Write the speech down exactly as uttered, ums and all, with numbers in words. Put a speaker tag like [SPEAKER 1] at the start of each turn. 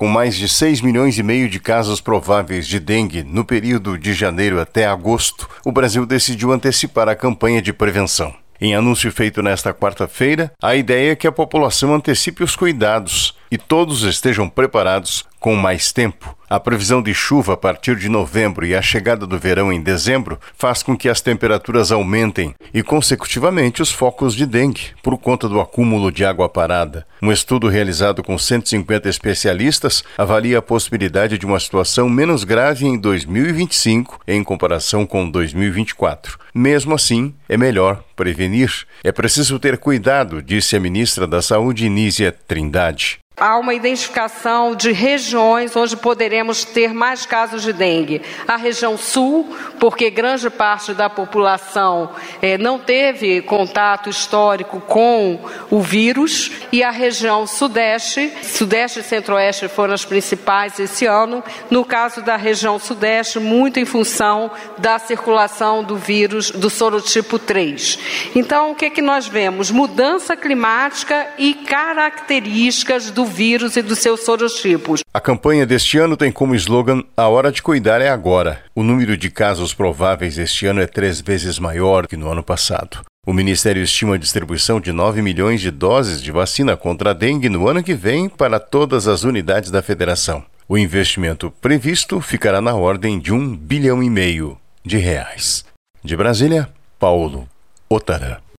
[SPEAKER 1] Com mais de seis milhões e meio de casos prováveis de dengue no período de janeiro até agosto, o Brasil decidiu antecipar a campanha de prevenção. Em anúncio feito nesta quarta-feira, a ideia é que a população antecipe os cuidados e todos estejam preparados com mais tempo. A previsão de chuva a partir de novembro e a chegada do verão em dezembro faz com que as temperaturas aumentem e, consecutivamente, os focos de dengue, por conta do acúmulo de água parada. Um estudo realizado com cento e cinquenta especialistas avalia a possibilidade de uma situação menos grave em dois mil e vinte e cinco em comparação com dois mil e vinte e quatro. Mesmo assim, é melhor prevenir. É preciso ter cuidado, disse a ministra da Saúde, Nízia Trindade.
[SPEAKER 2] Há uma identificação de regiões onde poderemos ter mais casos de dengue. A região sul, porque grande parte da população eh, não teve contato histórico com o vírus, e a região sudeste, sudeste e centro-oeste foram as principais esse ano. No caso da região sudeste, muito em função da circulação do vírus do sorotipo três. Então, o que é que nós vemos? Mudança climática e características do vírus e dos seus sorotipos.
[SPEAKER 1] A campanha deste ano tem como slogan "A hora de cuidar é agora". O número de casos prováveis este ano é três vezes maior que no ano passado. O Ministério estima a distribuição de nove milhões de doses de vacina contra a dengue no ano que vem para todas as unidades da federação. O investimento previsto ficará na ordem de um bilhão e meio de reais. De Brasília, Paulo Ottarã.